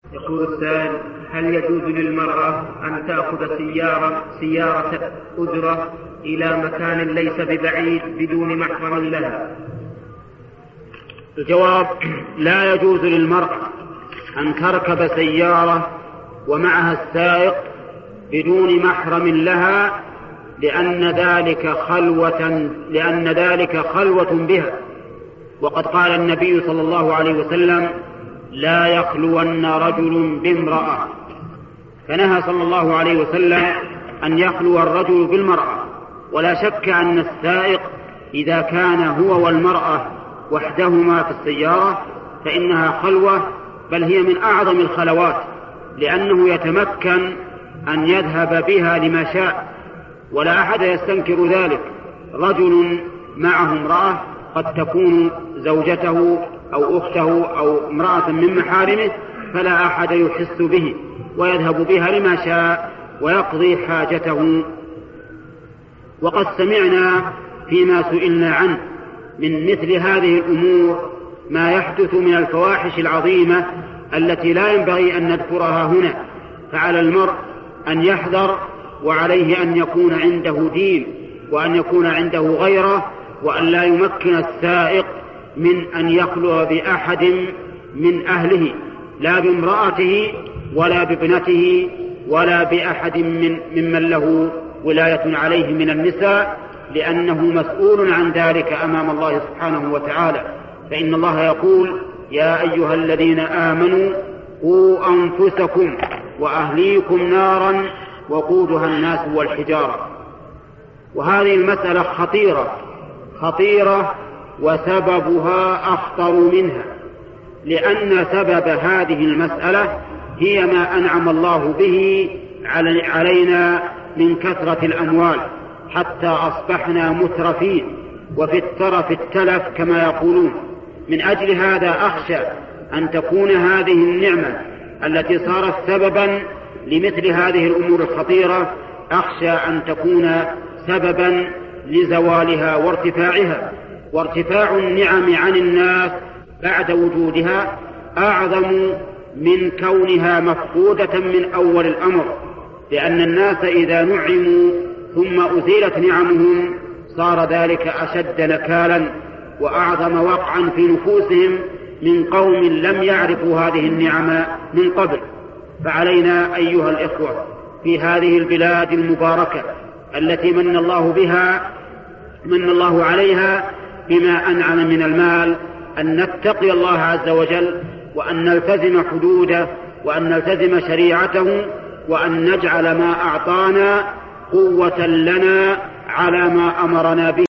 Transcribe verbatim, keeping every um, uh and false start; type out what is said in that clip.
يقول السائل: هل يجوز للمرأة أن تأخذ سيارة, سيارة أجرة إلى مكان ليس ببعيد بدون محرم لها؟ الجواب: لا يجوز للمرأة أن تركب سيارة ومعها السائق بدون محرم لها، لأن ذلك خلوة, لأن ذلك خلوة بها. وقد قال النبي صلى الله عليه وسلم: لا يخلون رجل بامرأة. فنهى صلى الله عليه وسلم أن يخلو الرجل بالمرأة. ولا شك أن السائق إذا كان هو والمرأة وحدهما في السيارة فإنها خلوة، بل هي من أعظم الخلوات، لأنه يتمكن أن يذهب بها لما شاء، ولا أحد يستنكر ذلك. رجل معه امرأة قد تكون زوجته أو أخته أو امرأة من محارمه، فلا أحد يحس به، ويذهب بها لما شاء ويقضي حاجته. وقد سمعنا فيما سئلنا عنه من مثل هذه الأمور ما يحدث من الفواحش العظيمة التي لا ينبغي أن نذكرها هنا. فعلى المرء أن يحذر، وعليه أن يكون عنده دين، وأن يكون عنده غيره، وأن لا يمكن السائق من أن يخلو بأحد من أهله، لا بامرأته ولا بابنته ولا بأحد من ممن له ولاية عليه من النساء، لأنه مسؤول عن ذلك أمام الله سبحانه وتعالى. فإن الله يقول: يا أيها الذين آمنوا قوا أنفسكم وأهليكم نارا وقودها الناس والحجارة. وهذه المسألة خطيرة خطيرة وسببها أخطر منها، لأن سبب هذه المسألة هي ما أنعم الله به علينا من كثرة الأموال، حتى أصبحنا مترفين، وفي الترف التلف كما يقولون. من أجل هذا أخشى أن تكون هذه النعمة التي صارت سببا لمثل هذه الأمور الخطيرة، أخشى أن تكون سببا لزوالها وارتفاعها. وارتفاع النعم عن الناس بعد وجودها أعظم من كونها مفقودة من أول الأمر، لأن الناس إذا نعموا ثم أزيلت نعمهم صار ذلك أشد نكالا وأعظم وقعا في نفوسهم من قوم لم يعرفوا هذه النعم من قبل. فعلينا أيها الإخوة في هذه البلاد المباركة التي من الله بها من الله عليها بما أنعم من المال أن نتقي الله عز وجل، وأن نلتزم حدوده، وأن نلتزم شريعته، وأن نجعل ما أعطانا قوة لنا على ما أمرنا به.